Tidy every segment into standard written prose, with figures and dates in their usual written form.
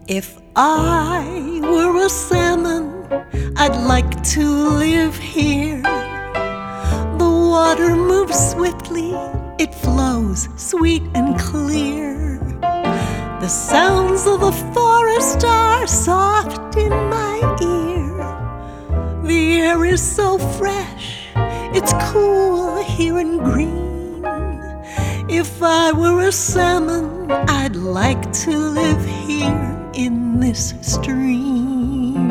If I were a salmon, I'd like to live here. The water moves swiftly, it flows sweet and clear. The sounds of the forest are soft in my ear. The air is so fresh, it's cool here and green. If I were a salmon, I'd like to live here in this stream.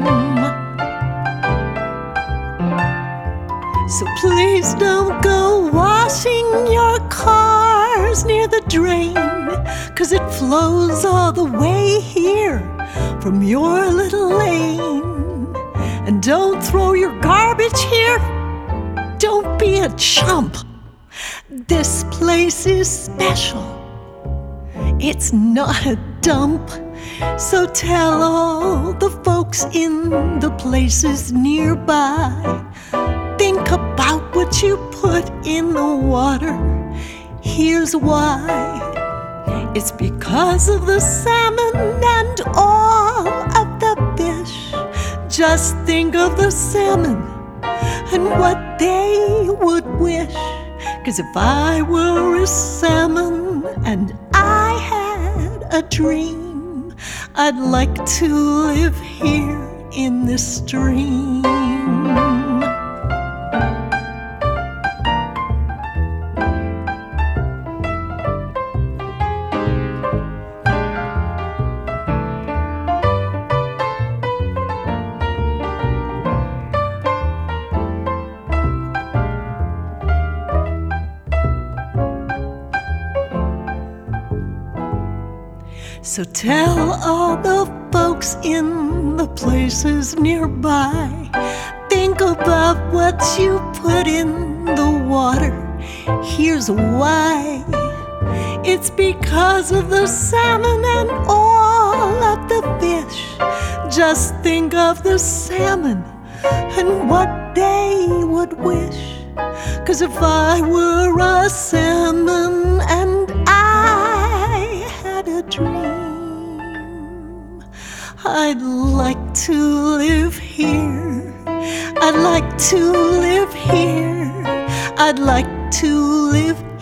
So please don't go washing your cars near the drain, 'cause it flows all the way here from your little lane. And don't throw your garbage here, don't be a chump. This place is special, it's not a dump. So tell all the folks in the places nearby, think about what you put in the water. Here's why. It's because of the salmon and all of the fish. Just think of the salmon and what they would wish. 'Cause if I were a salmon and I had a dream, I'd like to live here in this stream. So tell all the folks in the places nearby, think about what you put in the water. Here's why. It's because of the salmon and all of the fish. Just think of the salmon and what they would wish. 'Cause if I were a salmon and I had a dream, I'd like to live here. I'd like to live here. I'd like to live